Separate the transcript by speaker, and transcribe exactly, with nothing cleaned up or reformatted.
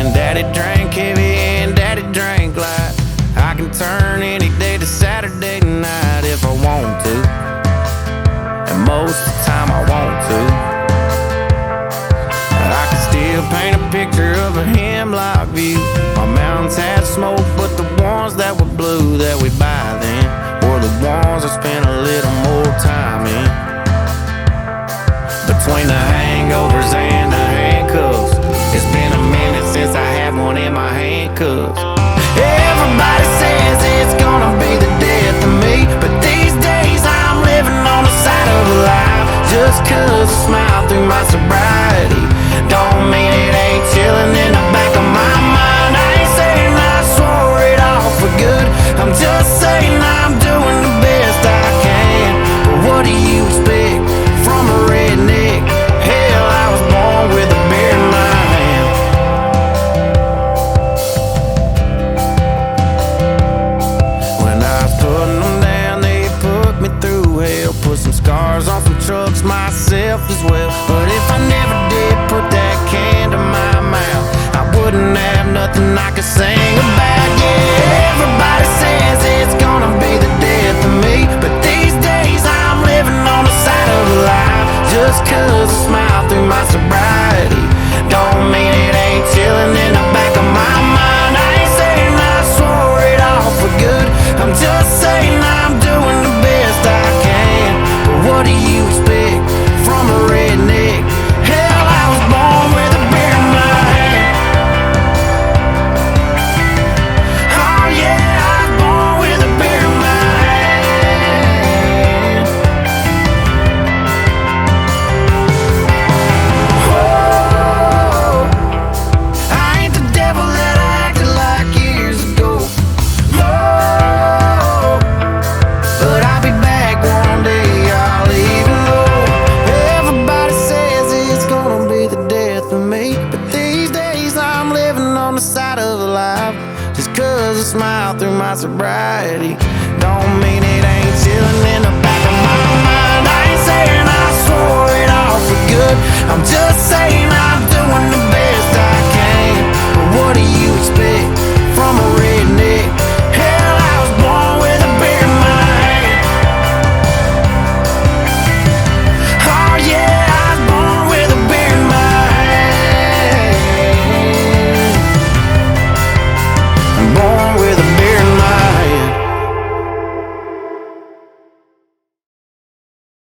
Speaker 1: And daddy drank heavy and daddy drank light. I can turn any day to Saturday night if I want to, and most of the time I want to. I can still paint a picture of a hemlock view. My mountains had smoke, but the ones that were blue that we buy then were the ones I spent a little more time in. Between the hangovers and the handcuffs, it's been a minute since I had one in my handcuffs. Everybody says it's gonna be the death of me, but these days I'm living on the side of life. Just cause I smile through my sobriety don't mean it ain't chilling in the back of my mind. I ain't saying I swore it off for good, I'm just saying I'm doing the best I can. But what do you expect from a redneck? Hell, I was born with a beer in my hand. When I was putting them down, they put me through hell. Put some scars on some trucks myself as well. But if I never did put that can to my mouth, I wouldn't have nothing I could sing about. Yeah, everybody says it's gonna be the death of me, but these days I'm living on the side of life. Just cause I smile through my sobriety don't mean it ain't chilling in the back of my mind. I ain't saying I swore it off for good, I'm just saying I'm doing the best I can. But what do you expect from a redneck? Hell, I was born with a beer in my hand. Oh yeah, I was born with a beer in my hand. Oh, I ain't the devil that I acted like years ago. Oh, but I'll be back one day, I'll even know. Everybody says it's gonna be the death of me, but these days I'm living on the side of life. Just cause I smile through my sobriety don't mean it ain't chilling in the back of my mind. I ain't saying I swore it off for good, I'm just saying I